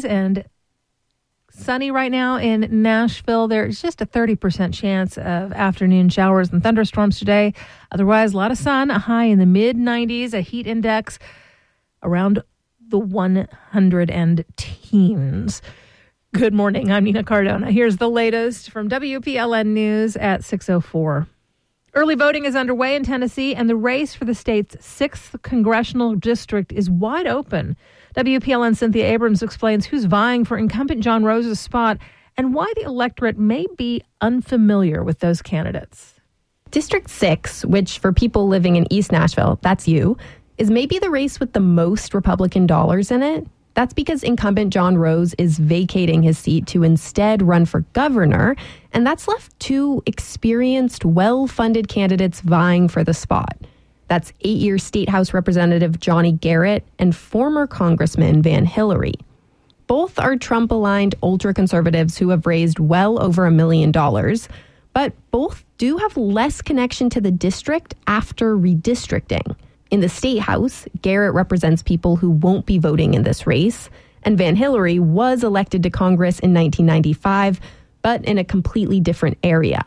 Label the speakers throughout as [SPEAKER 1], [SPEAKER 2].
[SPEAKER 1] 60s and sunny right now in Nashville. There's just a 30% chance of afternoon showers and thunderstorms today. Otherwise, a lot of sun, a high in the mid-90s, a heat index around the 100 and teens. Good morning. I'm Nina Cardona. Here's the latest from WPLN News at 6:04. Early voting is underway in Tennessee, and the race for the state's 6th congressional district is wide open. WPLN's Cynthia Abrams explains who's vying for incumbent John Rose's spot and why the electorate may be unfamiliar with those candidates.
[SPEAKER 2] District 6, which for people living in East Nashville, that's you, is maybe the race with the most Republican dollars in it. That's because incumbent John Rose is vacating his seat to instead run for governor, and that's left two experienced, well-funded candidates vying for the spot. That's 8-year State House Representative Johnny Garrett and former Congressman Van Hillary. Both are Trump-aligned ultra-conservatives who have raised well over $1 million, but both do have less connection to the district after redistricting. In the State House, Garrett represents people who won't be voting in this race, and Van Hillary was elected to Congress in 1995, but in a completely different area.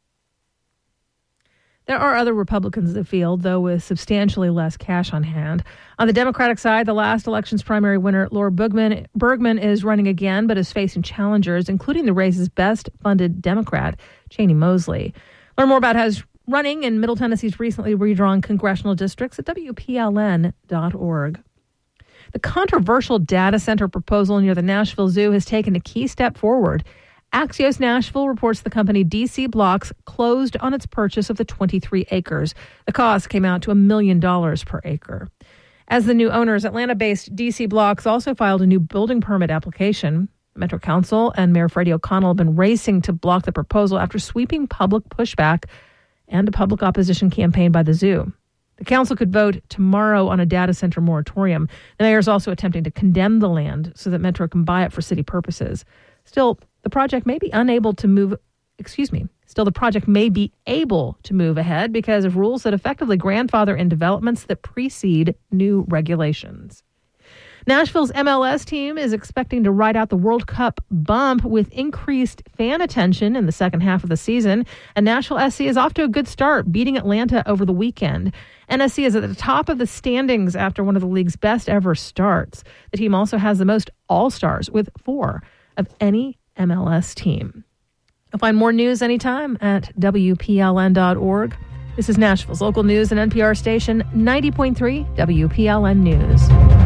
[SPEAKER 1] There are other Republicans in the field, though with substantially less cash on hand. On the Democratic side, the last election's primary winner, Laura Bergman, is running again, but is facing challengers, including the race's best-funded Democrat, Cheney Mosley. Learn more about how he's running in Middle Tennessee's recently redrawn congressional districts at WPLN.org. The controversial data center proposal near the Nashville Zoo has taken a key step forward. Axios Nashville reports the company DC Blocks closed on its purchase of the 23 acres. The cost came out to $1 million per acre. As the new owners, Atlanta-based DC Blocks also filed a new building permit application. Metro Council and Mayor Freddie O'Connell have been racing to block the proposal after sweeping public pushback and a public opposition campaign by the zoo. The council could vote tomorrow on a data center moratorium. The mayor is also attempting to condemn the land so that Metro can buy it for city purposes. Still, the project may be able to move ahead because of rules that effectively grandfather in developments that precede new regulations. Nashville's MLS team is expecting to ride out the World Cup bump with increased fan attention in the second half of the season. And Nashville SC is off to a good start, beating Atlanta over the weekend. NSC is at the top of the standings after one of the league's best ever starts. The team also has the most All-Stars, with 4 of any MLS team. You'll find more news anytime at WPLN.org. This is Nashville's local news and NPR station 90.3 WPLN News.